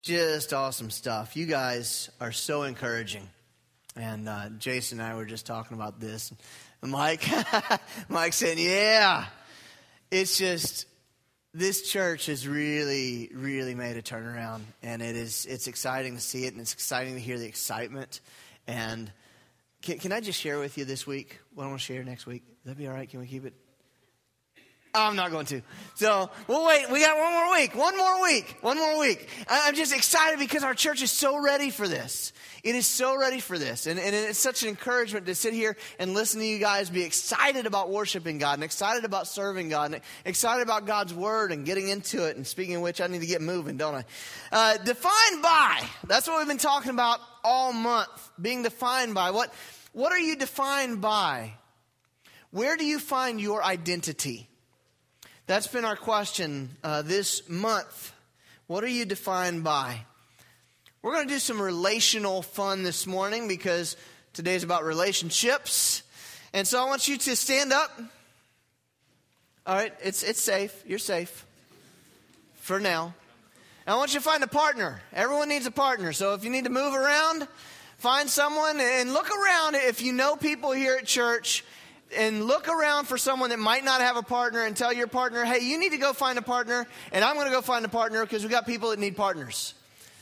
Just awesome stuff. You guys are so encouraging. And Jason and I were just talking about this. And Mike said, yeah, it's just, this church has really, really made a turnaround. And it's exciting to see it, and it's exciting to hear the excitement. And can I just share with you this week what I want to share next week? Would that be all right? Can we keep it? I'm not going to. So we'll wait. We got one more week. I'm just excited because our church is so ready for this. It is so ready for this. And it's such an encouragement to sit here and listen to you guys be excited about worshiping God and excited about serving God and excited about God's word and getting into it. And speaking of which, I need to get moving, don't I? Defined by. That's what we've been talking about all month. Being defined by. What are you defined by? Where do you find your identity? That's been our question this month. What are you defined by? We're going to do some relational fun this morning because today's about relationships. And so I want you to stand up. All right, it's safe. You're safe for now. And I want you to find a partner. Everyone needs a partner. So if you need to move around, find someone and look around. If you know people here at church, and look around for someone that might not have a partner and tell your partner, hey, you need to go find a partner, and I'm going to go find a partner because we got people that need partners.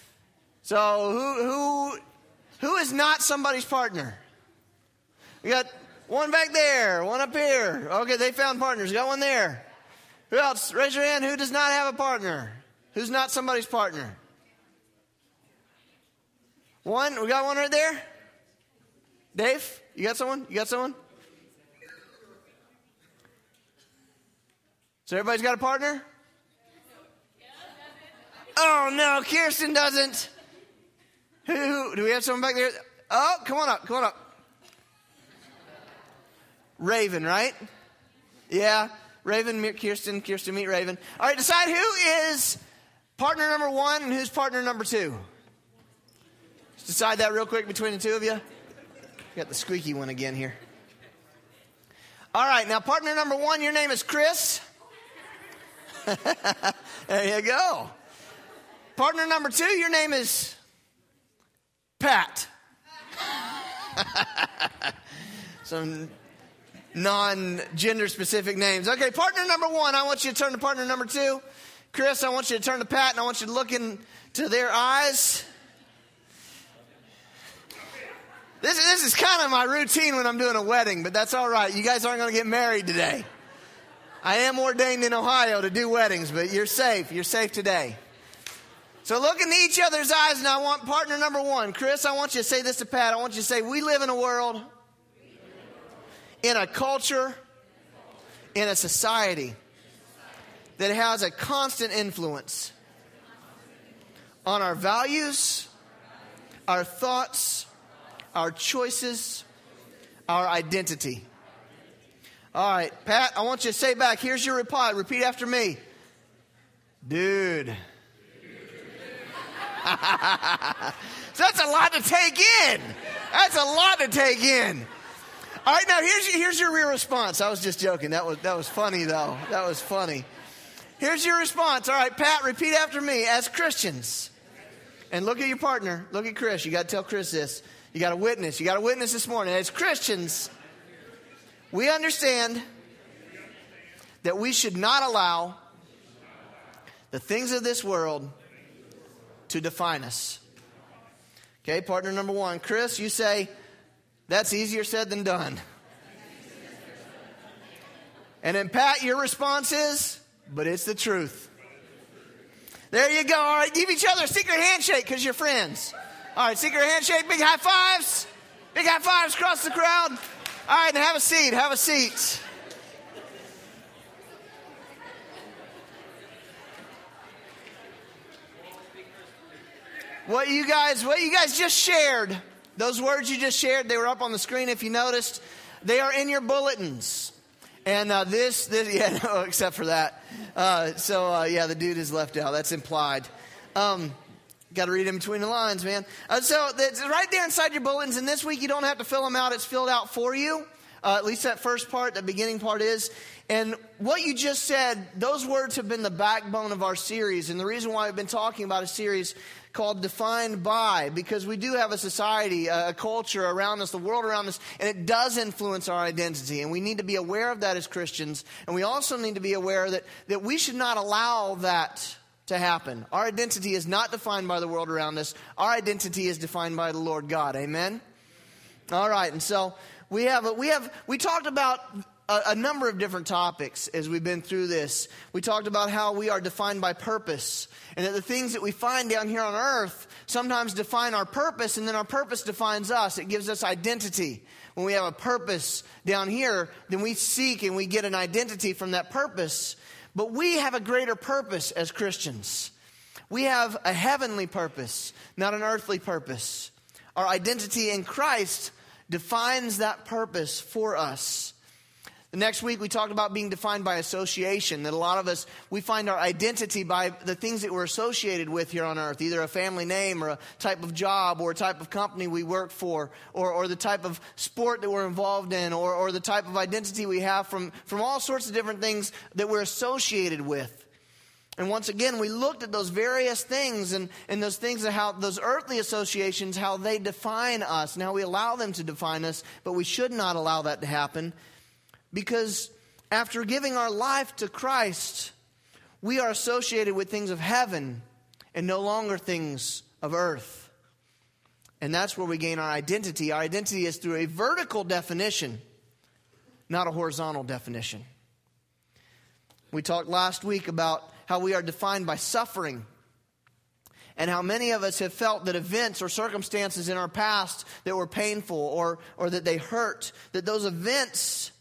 So who is not somebody's partner? We got one back there, one up here. Okay, they found partners. We got one there. Who else? Raise your hand. Who does not have a partner? Who's not somebody's partner? One. We got one right there. Dave, you got someone? You got someone? So everybody's got a partner? Oh, no, Kirsten doesn't. Who? Do we have someone back there? Oh, come on up. Raven, right? Yeah, Raven, meet Kirsten, meet Raven. All right, decide who is partner number one and who's partner number two. Let's decide that real quick between the two of you. Got the squeaky one again here. All right, now partner number one, your name is Chris. There you go. Partner number two, your name is Pat. Some non-gender specific names. Okay, partner number one, I want you to turn to partner number two. Chris, I want you to turn to Pat, and I want you to look into their eyes. This is kind of my routine when I'm doing a wedding, but that's all right. You guys aren't going to get married today. I am ordained in Ohio to do weddings, but you're safe. You're safe today. So look into each other's eyes, and I want partner number one. Chris, I want you to say this to Pat. I want you to say, we live in a world, in a culture, in a society that has a constant influence on our values, our thoughts, our choices, our identity. All right, Pat, I want you to say back. Here's your reply. Repeat after me. Dude. So that's a lot to take in. All right, now here's your real response. I was just joking. That was funny, though. That was funny. Here's your response. All right, Pat, repeat after me. As Christians, and look at your partner. Look at Chris. You got to tell Chris this. You got a witness. You got a witness this morning. As Christians, we understand that we should not allow the things of this world to define us. Okay, partner number one. Chris, you say, that's easier said than done. And then Pat, your response is, but it's the truth. There you go. All right, give each other a secret handshake because you're friends. All right, secret handshake, big high fives. Big high fives across the crowd. All right, and have a seat. What you guys just shared, those words you just shared, they were up on the screen if you noticed. They are in your bulletins. And except for that. The dude is left out. That's implied. Got to read in between the lines, man. So it's right there inside your bulletins. And this week you don't have to fill them out. It's filled out for you. At least that first part, the beginning part is. And what you just said, those words have been the backbone of our series. And the reason why I've been talking about a series called defined by, because we do have a society, a culture around us, the world around us, and it does influence our identity. And we need to be aware of that as Christians. And we also need to be aware that we should not allow that to happen. Our identity is not defined by the world around us. Our identity is defined by the Lord God. Amen? All right, and so we talked about a number of different topics as we've been through this. We talked about how we are defined by purpose, and that the things that we find down here on earth sometimes define our purpose, and then our purpose defines us. It gives us identity. When we have a purpose down here, then we seek and we get an identity from that purpose. But we have a greater purpose as Christians. We have a heavenly purpose, not an earthly purpose. Our identity in Christ defines that purpose for us. The next week we talked about being defined by association, that a lot of us, we find our identity by the things that we're associated with here on earth, either a family name or a type of job or a type of company we work for, or the type of sport that we're involved in, or the type of identity we have from all sorts of different things that we're associated with. And once again, we looked at those various things and those things and how those earthly associations, how they define us and how we allow them to define us, but we should not allow that to happen. Because after giving our life to Christ, we are associated with things of heaven and no longer things of earth. And that's where we gain our identity. Our identity is through a vertical definition, not a horizontal definition. We talked last week about how we are defined by suffering, and how many of us have felt that events or circumstances in our past that were painful or that they hurt, that those events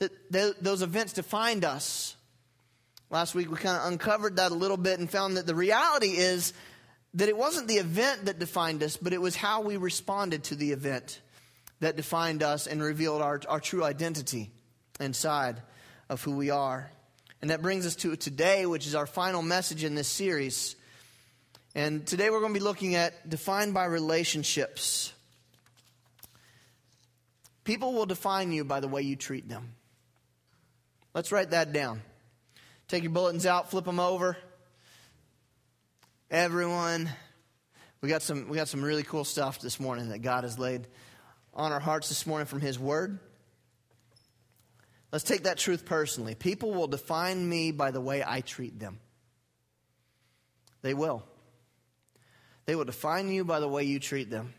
defined us. Last week we kind of uncovered that a little bit and found that the reality is that it wasn't the event that defined us, but it was how we responded to the event that defined us and revealed our true identity inside of who we are. And that brings us to today, which is our final message in this series. And today we're going to be looking at defined by relationships. People will define you by the way you treat them. Let's write that down. Take your bulletins out, flip them over. Everyone, we got some really cool stuff this morning that God has laid on our hearts this morning from His Word. Let's take that truth personally. People will define me by the way I treat them. They will. They will define you by the way you treat them.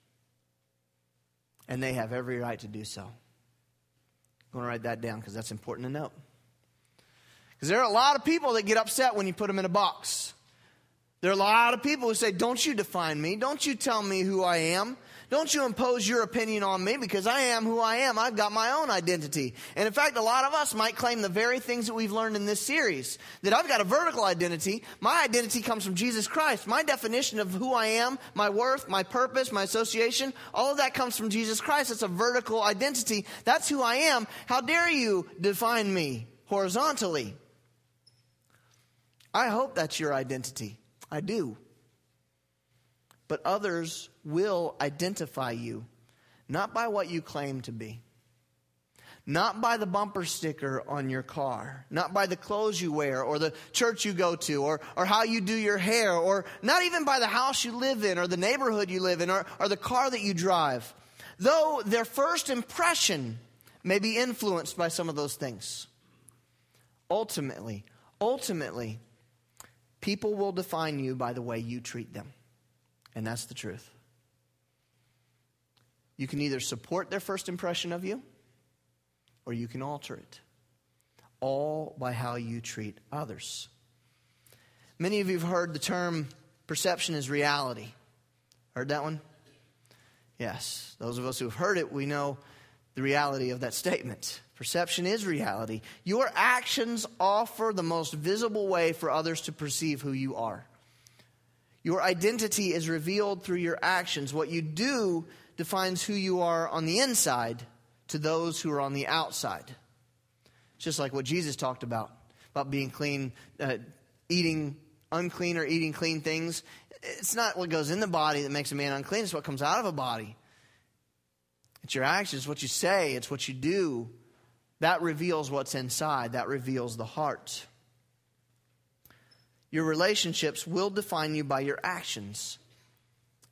And they have every right to do so. I'm going to write that down because that's important to note. Because there are a lot of people that get upset when you put them in a box. There are a lot of people who say, don't you define me. Don't you tell me who I am. Don't you impose your opinion on me because I am who I am. I've got my own identity. And in fact, a lot of us might claim the very things that we've learned in this series. That I've got a vertical identity. My identity comes from Jesus Christ. My definition of who I am, my worth, my purpose, my association, all of that comes from Jesus Christ. It's a vertical identity. That's who I am. How dare you define me horizontally? I hope that's your identity. I do. But others will identify you, not by what you claim to be, not by the bumper sticker on your car, not by the clothes you wear or the church you go to or how you do your hair, or not even by the house you live in or the neighborhood you live in or the car that you drive, though their first impression may be influenced by some of those things. Ultimately, people will define you by the way you treat them. And that's the truth. You can either support their first impression of you, or you can alter it. All by how you treat others. Many of you have heard the term perception is reality. Heard that one? Yes. Those of us who have heard it, we know the reality of that statement. Perception is reality. Your actions offer the most visible way for others to perceive who you are. Your identity is revealed through your actions. What you do defines who you are on the inside to those who are on the outside. It's just like what Jesus talked about being clean, eating unclean or eating clean things. It's not what goes in the body that makes a man unclean. It's what comes out of a body. It's your actions, what you say, it's what you do. That reveals what's inside. That reveals the heart. Your relationships will define you by your actions.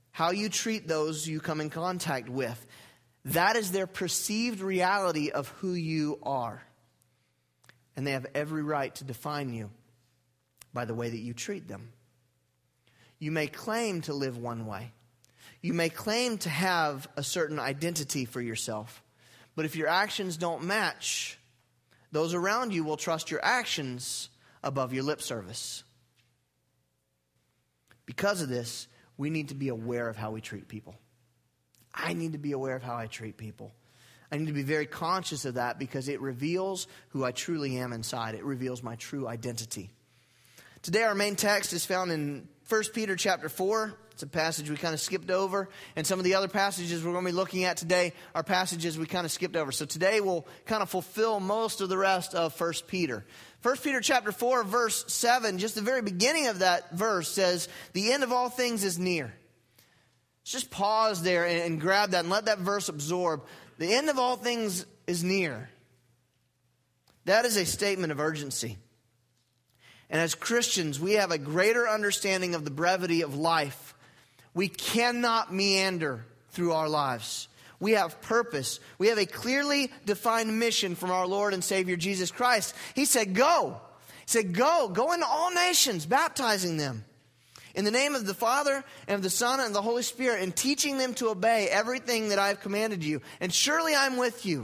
how you treat those you come in contact with. That is their perceived reality of who you are. And they have every right to define you by the way that you treat them. You may claim to live one way. You may claim to have a certain identity for yourself. But if your actions don't match, those around you will trust your actions above your lip service. Because of this, we need to be aware of how we treat people. I need to be aware of how I treat people. I need to be very conscious of that because it reveals who I truly am inside. It reveals my true identity. Today our main text is found in 1 Peter chapter 4. It's a passage we kind of skipped over. And some of the other passages we're going to be looking at today are passages we kind of skipped over. So today we'll kind of fulfill most of the rest of 1 Peter. 1 Peter chapter 4, verse 7, just the very beginning of that verse says, the end of all things is near. Let's just pause there and grab that and let that verse absorb. The end of all things is near. That is a statement of urgency. And as Christians, we have a greater understanding of the brevity of life. We cannot meander through our lives. We have purpose. We have a clearly defined mission from our Lord and Savior Jesus Christ. He said, go. He said, go into all nations, baptizing them in the name of the Father and of the Son and of the Holy Spirit, and teaching them to obey everything that I have commanded you. And surely I'm with you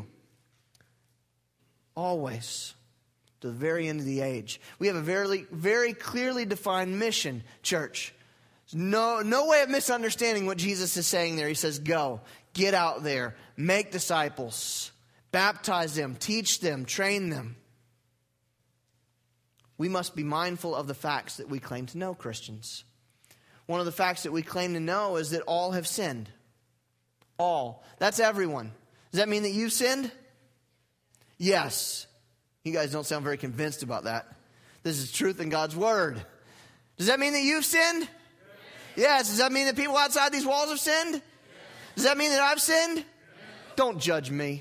always, to the very end of the age. We have a very, very clearly defined mission, church. No way of misunderstanding what Jesus is saying there. He says, go, get out there, make disciples, baptize them, teach them, train them. We must be mindful of the facts that we claim to know, Christians. One of the facts that we claim to know is that all have sinned. All. That's everyone. Does that mean that you've sinned? Yes. You guys don't sound very convinced about that. This is truth in God's Word. Does that mean that you've sinned? Yes. Does that mean that people outside these walls have sinned? Does that mean that I've sinned? Don't judge me.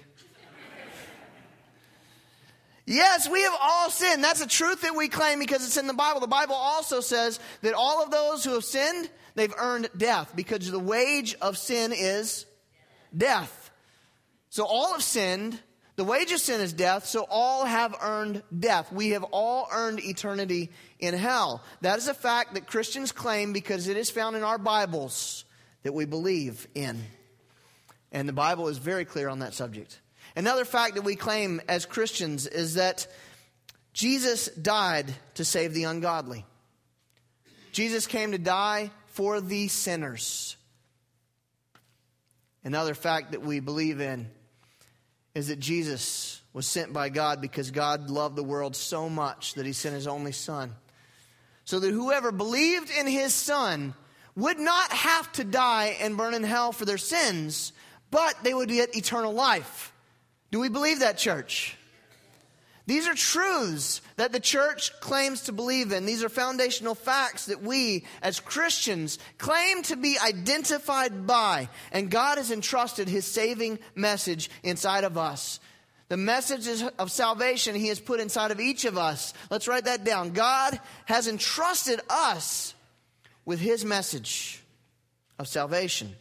Yes, we have all sinned. That's a truth that we claim because it's in the Bible. The Bible also says that all of those who have sinned, they've earned death because the wage of sin is death. So all have sinned. The wage of sin is death, so all have earned death. We have all earned eternity in hell. That is a fact that Christians claim because it is found in our Bibles that we believe in. And the Bible is very clear on that subject. Another fact that we claim as Christians is that Jesus died to save the ungodly. Jesus came to die for the sinners. Another fact that we believe in is that Jesus was sent by God because God loved the world so much that He sent His only Son, so that whoever believed in His Son would not have to die and burn in hell for their sins, but they would get eternal life. Do we believe that, church? These are truths that the church claims to believe in. These are foundational facts that we, as Christians, claim to be identified by. And God has entrusted His saving message inside of us. The messages of salvation He has put inside of each of us. Let's write that down. God has entrusted us with His message of salvation.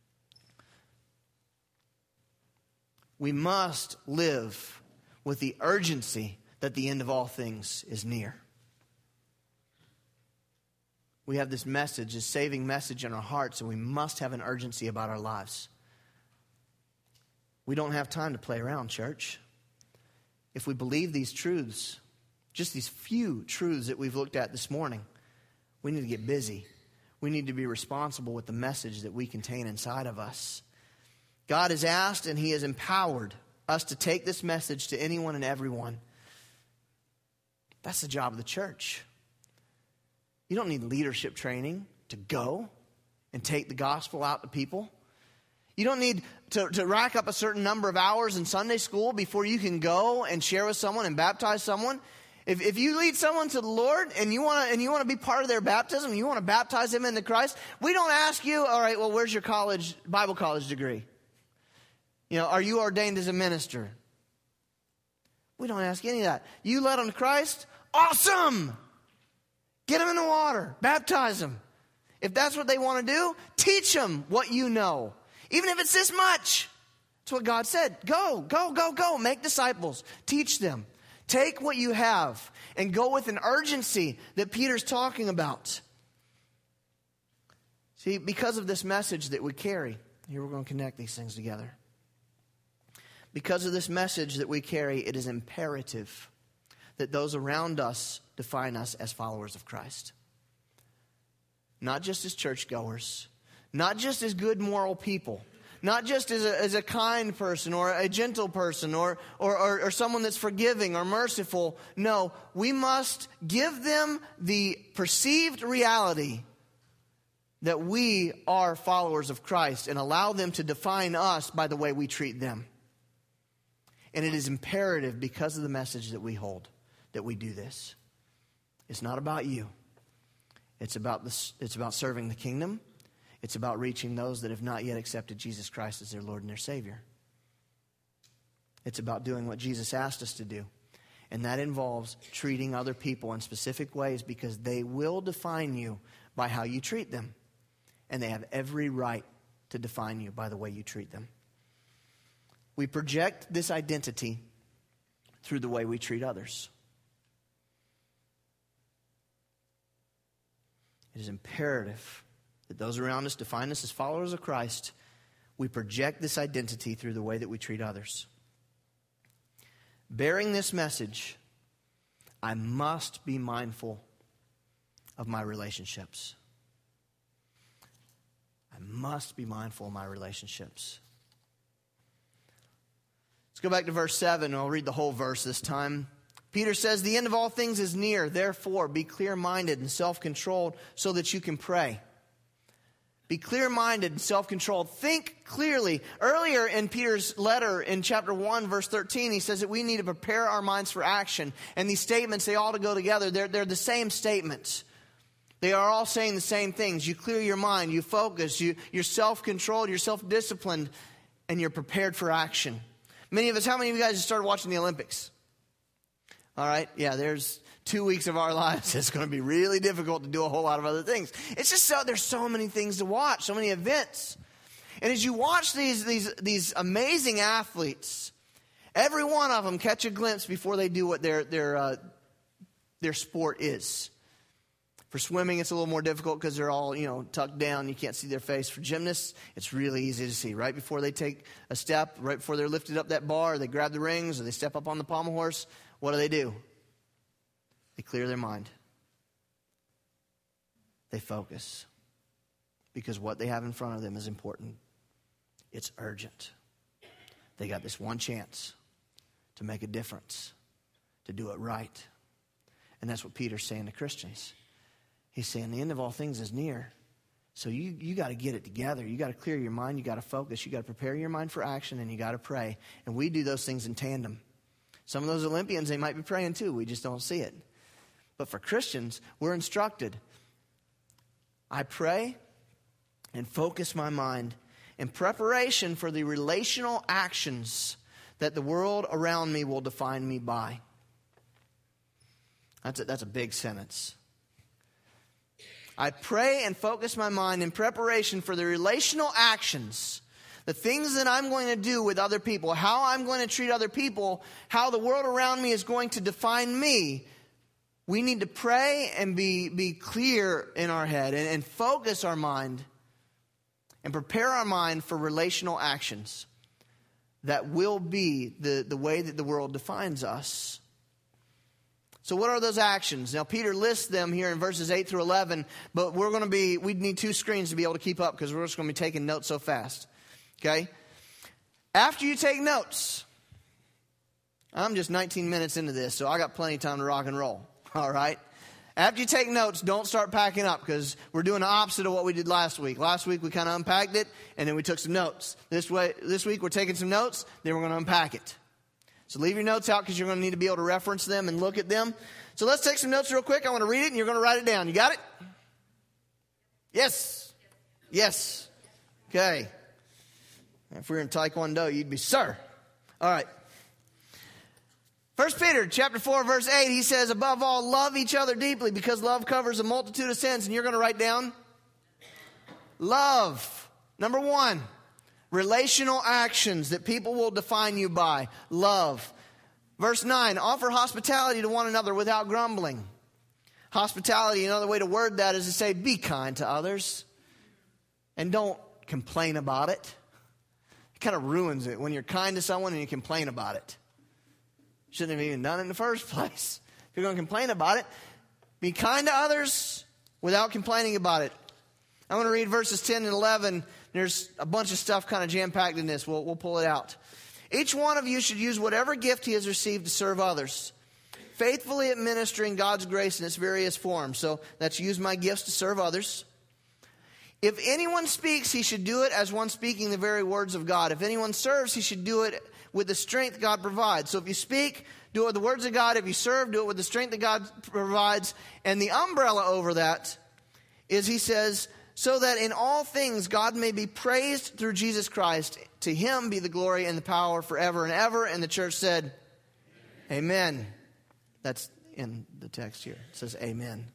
We must live with the urgency that the end of all things is near. We have this message, this saving message in our hearts, and we must have an urgency about our lives. We don't have time to play around, church. If we believe these truths, just these few truths that we've looked at this morning, we need to get busy. We need to be responsible with the message that we contain inside of us. God has asked and He has empowered us to take this message to anyone and everyone. That's the job of the church. You don't need leadership training to go and take the gospel out to people. You don't need to rack up a certain number of hours in Sunday school before you can go and share with someone and baptize someone. If you lead someone to the Lord and you want to be part of their baptism, you want to baptize them into Christ, we don't ask you, all right, well, where's your Bible college degree? Are you ordained as a minister? We don't ask any of that. You led them to Christ? Awesome! Get them in the water. Baptize them. If that's what they want to do, teach them what you know. Even if it's this much. That's what God said. Go. Make disciples. Teach them. Take what you have and go with an urgency that Peter's talking about. See, because of this message that we carry, here we're going to connect these things together. Because of this message that we carry, it is imperative that those around us define us as followers of Christ. Not just as churchgoers, not just as good moral people, not just as a kind person or a gentle person or someone that's forgiving or merciful. No, we must give them the perceived reality that we are followers of Christ and allow them to define us by the way we treat them. And it is imperative because of the message that we hold that we do this. It's not about you. It's about serving the kingdom. It's about reaching those that have not yet accepted Jesus Christ as their Lord and their Savior. It's about doing what Jesus asked us to do. And that involves treating other people in specific ways because they will define you by how you treat them. And they have every right to define you by the way you treat them. We project this identity through the way we treat others. It is imperative that those around us define us as followers of Christ. We project this identity through the way that we treat others. Bearing this message, I must be mindful of my relationships. I must be mindful of my relationships. Let's go back to verse 7, and I'll read the whole verse this time. Peter says, the end of all things is near. Therefore, be clear-minded and self-controlled so that you can pray. Be clear-minded and self-controlled. Think clearly. Earlier in Peter's letter in chapter 1, verse 13, he says that we need to prepare our minds for action. And these statements, they all go together. They're the same statements. They are all saying the same things. You clear your mind, you focus, you're self-controlled, you're self-disciplined, and you're prepared for action. How many of you guys have started watching the Olympics? All right, yeah, there's 2 weeks of our lives. It's going to be really difficult to do a whole lot of other things. It's just there's so many things to watch, so many events. And as you watch these amazing athletes, every one of them catch a glimpse before they do what their sport is. For swimming, it's a little more difficult because they're all, tucked down. You can't see their face. For gymnasts, it's really easy to see. Right before they take a step, right before they're lifted up that bar, they grab the rings or they step up on the pommel horse. What do? They clear their mind. They focus. Because what they have in front of them is important. It's urgent. They got this one chance to make a difference, to do it right. And that's what Peter's saying to Christians. He's saying the end of all things is near. So you got to get it together. You got to clear your mind. You got to focus. You got to prepare your mind for action, and you got to pray. And we do those things in tandem. Some of those Olympians, they might be praying too. We just don't see it. But for Christians, we're instructed. I pray and focus my mind in preparation for the relational actions that the world around me will define me by. That's a big sentence. I pray and focus my mind in preparation for the relational actions, the things that I'm going to do with other people, how I'm going to treat other people, how the world around me is going to define me. We need to pray and be clear in our head and focus our mind and prepare our mind for relational actions that will be the way that the world defines us. So what are those actions? Now, Peter lists them here in verses 8 through 11, but we need 2 screens to be able to keep up because we're just going to be taking notes so fast. Okay? After you take notes, I'm just 19 minutes into this, so I got plenty of time to rock and roll. All right? After you take notes, don't start packing up because we're doing the opposite of what we did last week. Last week, we kind of unpacked it, and then we took some notes. This week, we're taking some notes, then we're going to unpack it. So leave your notes out because you're going to need to be able to reference them and look at them. So let's take some notes real quick. I want to read it, and you're going to write it down. You got it? Yes. Yes. Okay. If we were in Taekwondo, you'd be sir. All right. 1 Peter chapter 4, verse 8, he says, above all, love each other deeply because love covers a multitude of sins. And you're going to write down love. Number one, relational actions that people will define you by. Love. Verse 9, offer hospitality to one another without grumbling. Hospitality, another way to word that is to say, be kind to others. And don't complain about it. It kind of ruins it when you're kind to someone and you complain about it. Shouldn't have even done it in the first place. If you're going to complain about it, be kind to others without complaining about it. I'm going to read verses 10 and 11. There's a bunch of stuff kind of jam-packed in this. We'll pull it out. Each one of you should use whatever gift he has received to serve others, faithfully administering God's grace in its various forms. So that's use my gifts to serve others. If anyone speaks, he should do it as one speaking the very words of God. If anyone serves, he should do it with the strength God provides. So if you speak, do it with the words of God. If you serve, do it with the strength that God provides. And the umbrella over that is, he says, so that in all things God may be praised through Jesus Christ. To him be the glory and the power forever and ever. And the church said, Amen. That's in the text here. It says amen.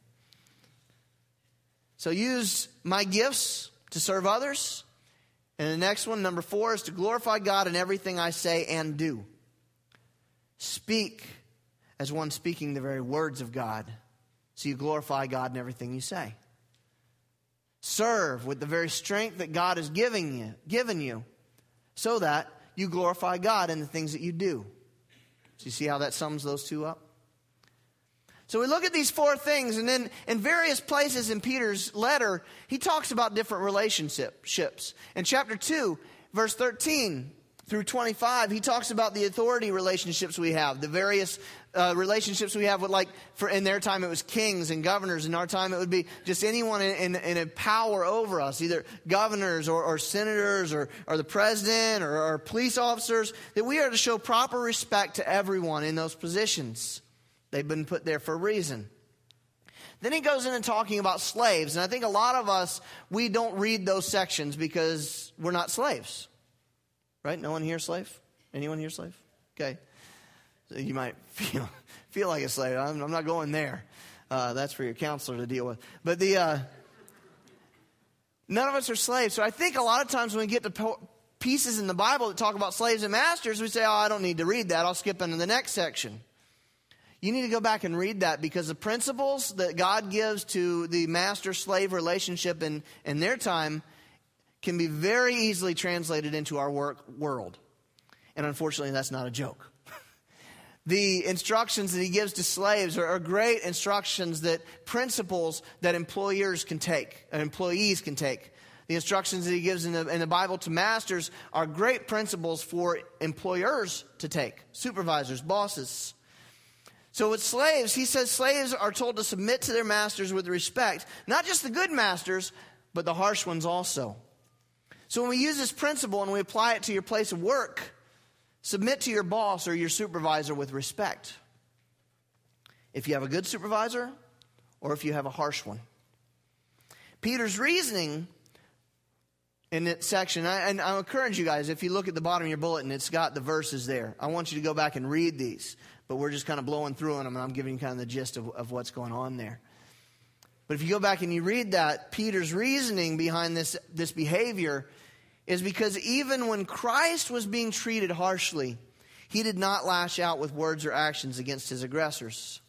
So use my gifts to serve others. And the next one, number 4, is to glorify God in everything I say and do. Speak as one speaking the very words of God. So you glorify God in everything you say. Serve with the very strength that God has given you, so that you glorify God in the things that you do. So you see how that sums those two up? So we look at these 4 things, and then in various places in Peter's letter, he talks about different relationships. In chapter 2, verse 13 through 25, he talks about the authority relationships we have, the various relationships we have with, like, in their time it was kings and governors. In our time it would be just anyone in a power over us, either governors or senators or the president or police officers, that we are to show proper respect to everyone in those positions. They've been put there for a reason. Then he goes in and talking about slaves. And I think a lot of us, we don't read those sections because we're not slaves. Right? No one here slave? Anyone here slave? Okay. So you might feel like a slave. I'm not going there. That's for your counselor to deal with. But none of us are slaves. So I think a lot of times when we get to pieces in the Bible that talk about slaves and masters, we say, oh, I don't need to read that. I'll skip into the next section. You need to go back and read that, because the principles that God gives to the master-slave relationship in their time can be very easily translated into our world. And unfortunately, that's not a joke. The instructions that he gives to slaves are great instructions, principles that employees can take. The instructions that he gives in the Bible to masters are great principles for employers to take, supervisors, bosses. So with slaves, he says slaves are told to submit to their masters with respect. Not just the good masters, but the harsh ones also. So when we use this principle and we apply it to your place of work, submit to your boss or your supervisor with respect. If you have a good supervisor or if you have a harsh one. Peter's reasoning in that section, and I encourage you guys, if you look at the bottom of your bulletin, it's got the verses there. I want you to go back and read these. But we're just kind of blowing through them, and I'm giving you kind of the gist of what's going on there. But if you go back and you read that, Peter's reasoning behind this behavior is because even when Christ was being treated harshly, he did not lash out with words or actions against his aggressors.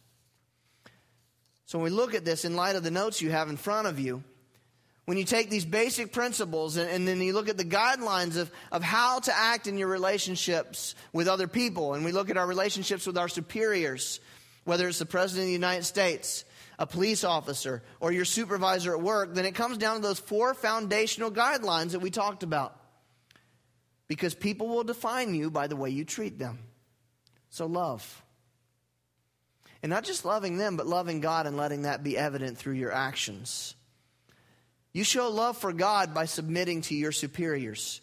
So when we look at this in light of the notes you have in front of you, when you take these basic principles and then you look at the guidelines of how to act in your relationships with other people, and we look at our relationships with our superiors, whether it's the President of the United States, a police officer, or your supervisor at work, then it comes down to those 4 foundational guidelines that we talked about. Because people will define you by the way you treat them. So love. And not just loving them, but loving God and letting that be evident through your actions. You show love for God by submitting to your superiors.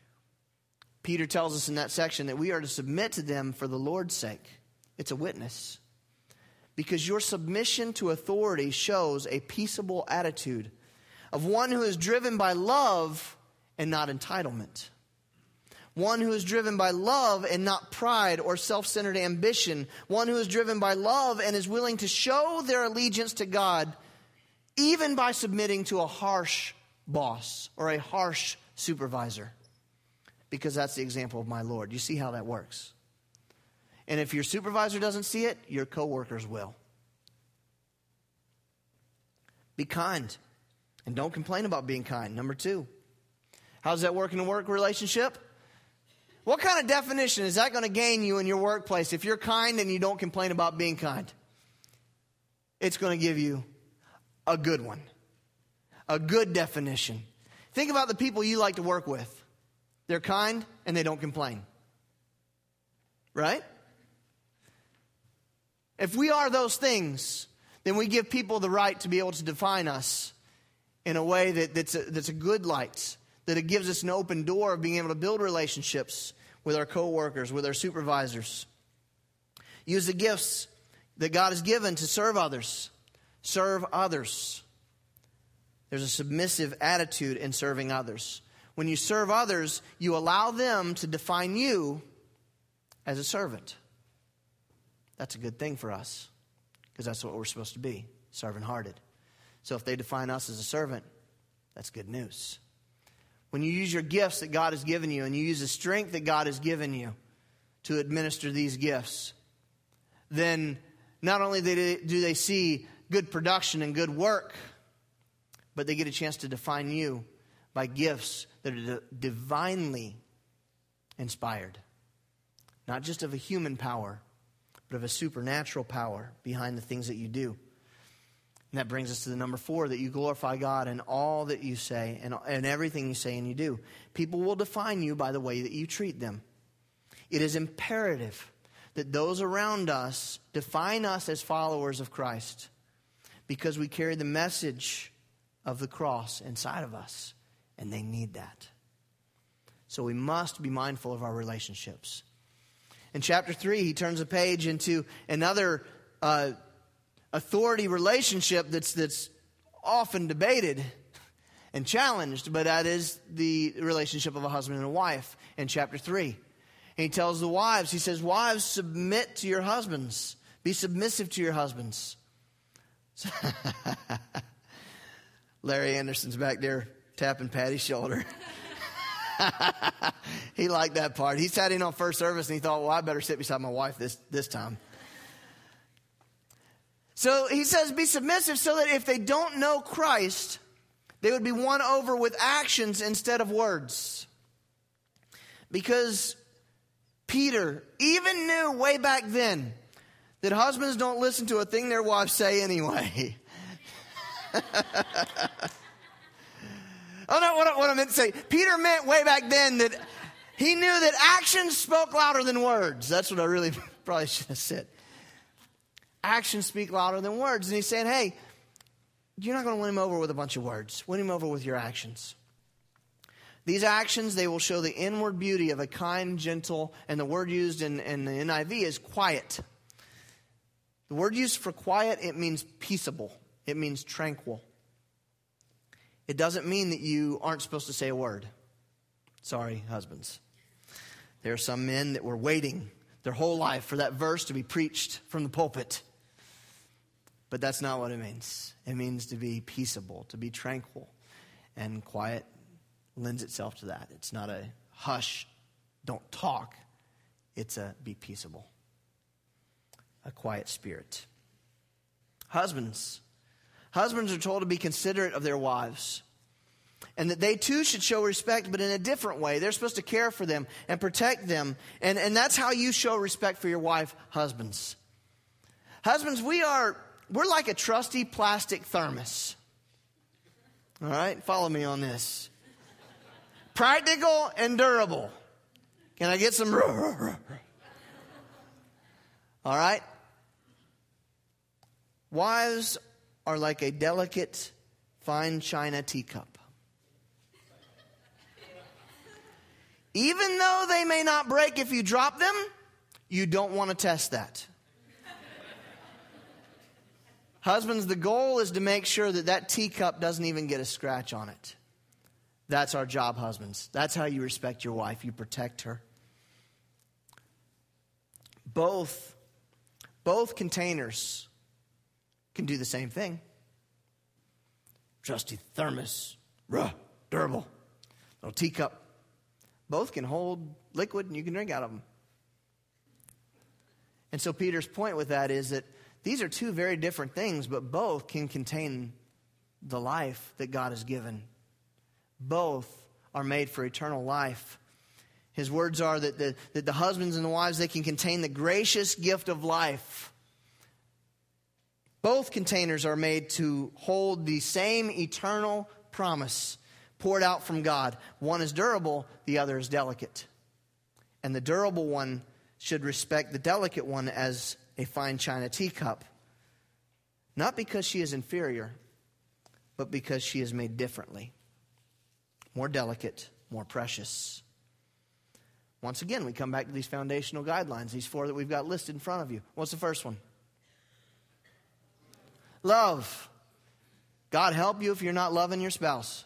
Peter tells us in that section that we are to submit to them for the Lord's sake. It's a witness. Because your submission to authority shows a peaceable attitude of one who is driven by love and not entitlement. One who is driven by love and not pride or self-centered ambition. One who is driven by love and is willing to show their allegiance to God even by submitting to a harsh boss or a harsh supervisor, because that's the example of my Lord. You see how that works? And if your supervisor doesn't see it, your coworkers will. Be kind, and don't complain about being kind. Number 2, how does that work in a work relationship? What kind of definition is that going to gain you in your workplace if you're kind and you don't complain about being kind? It's going to give you a good one, a good definition. Think about the people you like to work with. They're kind and they don't complain. Right? If we are those things, then we give people the right to be able to define us in a way that's a good light, that it gives us an open door of being able to build relationships with our coworkers, with our supervisors. Use the gifts that God has given to serve others. Serve others. There's a submissive attitude in serving others. When you serve others, you allow them to define you as a servant. That's a good thing for us, because that's what we're supposed to be, servant-hearted. So if they define us as a servant, that's good news. When you use your gifts that God has given you, and you use the strength that God has given you to administer these gifts, then not only do they see good production and good work, but they get a chance to define you by gifts that are divinely inspired. Not just of a human power, but of a supernatural power behind the things that you do. And that brings us to the number 4, that you glorify God in all that you say and everything you say and you do. People will define you by the way that you treat them. It is imperative that those around us define us as followers of Christ, because we carry the message of the cross inside of us, and they need that. So we must be mindful of our relationships. In chapter 3, he turns a page into another authority relationship that's often debated and challenged, but that is the relationship of a husband and a wife in chapter 3. And he tells the wives, he says, wives, submit to your husbands. Be submissive to your husbands. Larry Anderson's back there tapping Patty's shoulder. He liked that part. He sat in on first service and he thought, well, I better sit beside my wife this time. So he says, be submissive, so that if they don't know Christ, they would be won over with actions instead of words. Because Peter even knew way back then that husbands don't listen to a thing their wives say anyway. Oh, no, what I meant to say. Peter meant way back then that he knew that actions spoke louder than words. That's what I really probably should have said. Actions speak louder than words. And he's saying, hey, you're not going to win him over with a bunch of words. Win him over with your actions. These actions, they will show the inward beauty of a kind, gentle, and the word used in the NIV is quiet. The word used for quiet, it means peaceable. It means tranquil. It doesn't mean that you aren't supposed to say a word. Sorry, husbands. There are some men that were waiting their whole life for that verse to be preached from the pulpit. But that's not what it means. It means to be peaceable, to be tranquil. And quiet lends itself to that. It's not a hush, don't talk. It's a be peaceable. A quiet spirit. Husbands are told to be considerate of their wives, and that they too should show respect, but in a different way. They're supposed to care for them and protect them, and that's how you show respect for your wife, husbands. Husbands, we're like a trusty plastic thermos. All right, follow me on this. Practical and durable. Can I get some? All right. Wives are like a delicate, fine china teacup. Even though they may not break if you drop them, you don't want to test that. Husbands, the goal is to make sure that teacup doesn't even get a scratch on it. That's our job, husbands. That's how you respect your wife. You protect her. Both containers can do the same thing. Trusty thermos Durable. Little teacup. Both can hold liquid and you can drink out of them. And so Peter's point with that is that these are two very different things, but both can contain the life that God has given. Both are made for eternal life. His words are that the husbands and the wives, they can contain the gracious gift of life. Both containers are made to hold the same eternal promise poured out from God. One is durable, the other is delicate. And the durable one should respect the delicate one as a fine china teacup. Not because she is inferior, but because she is made differently. More delicate, more precious. Once again, we come back to these foundational guidelines, these 4 that we've got listed in front of you. What's the first one? Love. God help you if you're not loving your spouse.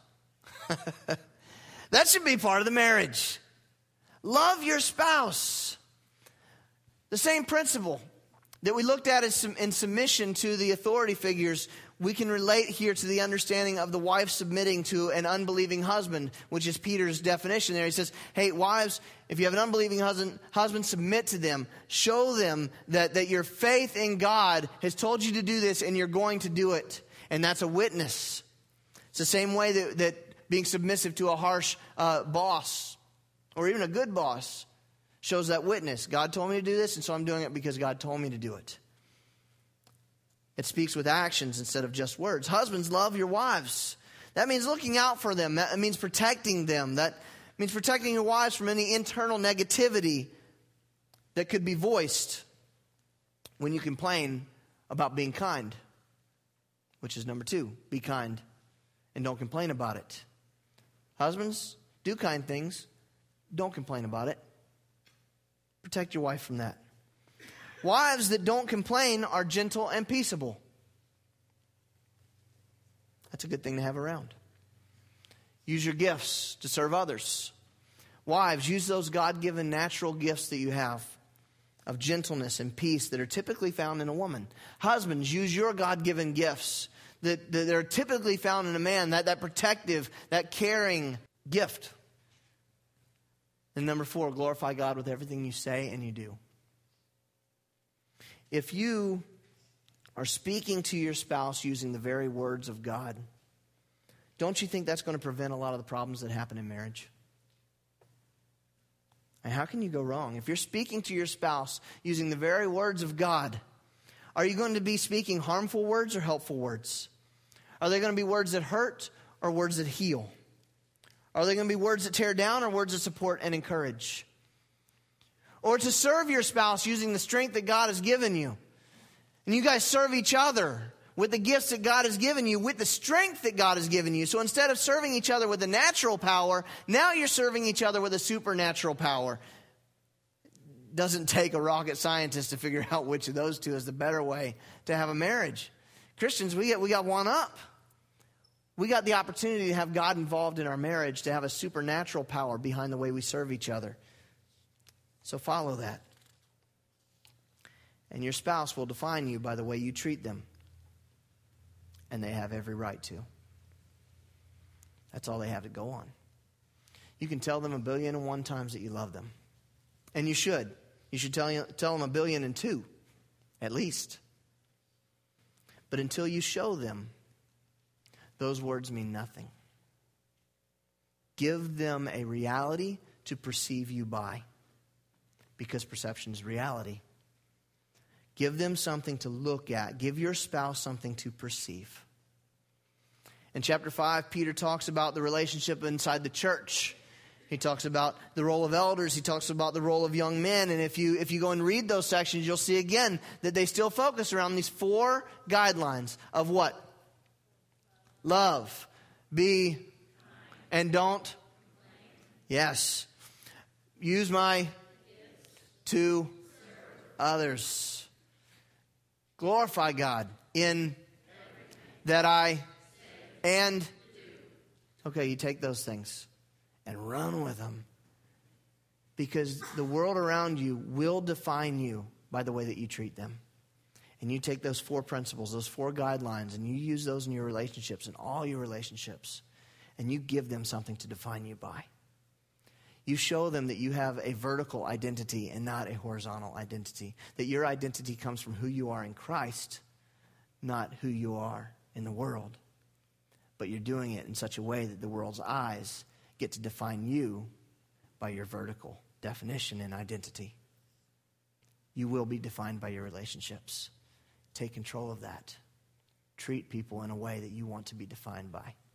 That should be part of the marriage. Love your spouse. The same principle that we looked at in submission to the authority figures, we can relate here to the understanding of the wife submitting to an unbelieving husband, which is Peter's definition there. He says, hey, wives, if you have an unbelieving husband, submit to them. Show them that your faith in God has told you to do this and you're going to do it. And that's a witness. It's the same way that being submissive to a harsh boss or even a good boss shows that witness. God told me to do this, and so I'm doing it because God told me to do it. It speaks with actions instead of just words. Husbands, love your wives. That means looking out for them. That means protecting them. That means protecting your wives from any internal negativity that could be voiced when you complain about being kind, which is number 2. Be kind and don't complain about it. Husbands, do kind things. Don't complain about it. Protect your wife from that. Wives that don't complain are gentle and peaceable. That's a good thing to have around. Use your gifts to serve others. Wives, use those God-given natural gifts that you have of gentleness and peace that are typically found in a woman. Husbands, use your God-given gifts that are typically found in a man, that protective, that caring gift. And number 4, glorify God with everything you say and you do. If you are speaking to your spouse using the very words of God, don't you think that's going to prevent a lot of the problems that happen in marriage? And how can you go wrong? If you're speaking to your spouse using the very words of God, are you going to be speaking harmful words or helpful words? Are they going to be words that hurt or words that heal? Are they going to be words that tear down or words that support and encourage? Or to serve your spouse using the strength that God has given you. And you guys serve each other with the gifts that God has given you, with the strength that God has given you. So instead of serving each other with a natural power, now you're serving each other with a supernatural power. It doesn't take a rocket scientist to figure out which of those two is the better way to have a marriage. Christians, we got one up. We got the opportunity to have God involved in our marriage, to have a supernatural power behind the way we serve each other. So follow that. And your spouse will define you by the way you treat them. And they have every right to. That's all they have to go on. You can tell them 1,000,001 times that you love them. And you should. You should tell them 1,000,002,000 at least. But until you show them, those words mean nothing. Give them a reality to perceive you by. Because perception is reality. Give them something to look at. Give your spouse something to perceive. In chapter 5, Peter talks about the relationship inside the church. He talks about the role of elders. He talks about the role of young men. And if you go and read those sections, you'll see again that they still focus around these 4 guidelines of what? Love. Be. And don't. Yes. Use my to others. Glorify God in that I and okay, you take those things and run with them, because the world around you will define you by the way that you treat them. And you take those 4 principles, those 4 guidelines, and you use those in your relationships, in all your relationships, and you give them something to define you by. You show them that you have a vertical identity and not a horizontal identity. That your identity comes from who you are in Christ, not who you are in the world. But you're doing it in such a way that the world's eyes get to define you by your vertical definition and identity. You will be defined by your relationships. Take control of that. Treat people in a way that you want to be defined by.